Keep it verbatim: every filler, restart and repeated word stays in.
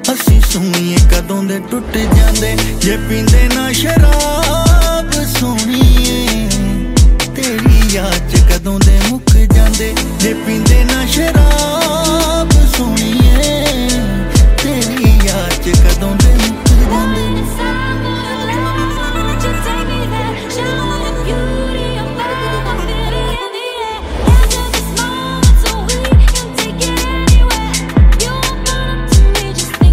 ਅਸੀਂ ਸੋਹਣੀਏ ਕਦੋਂ ਦੇ ਟੁੱਟ ਜਾਂਦੇ ਜੇ ਪੀਂਦੇ ਨਾ ਸ਼ਰਾਬ ਸੋਹਣੀਏ ਤੇਰੀ ਯਾਦ ਚ ਕਦੋਂ ਦੇ ਮੁੱਕ ਜਾਂਦੇ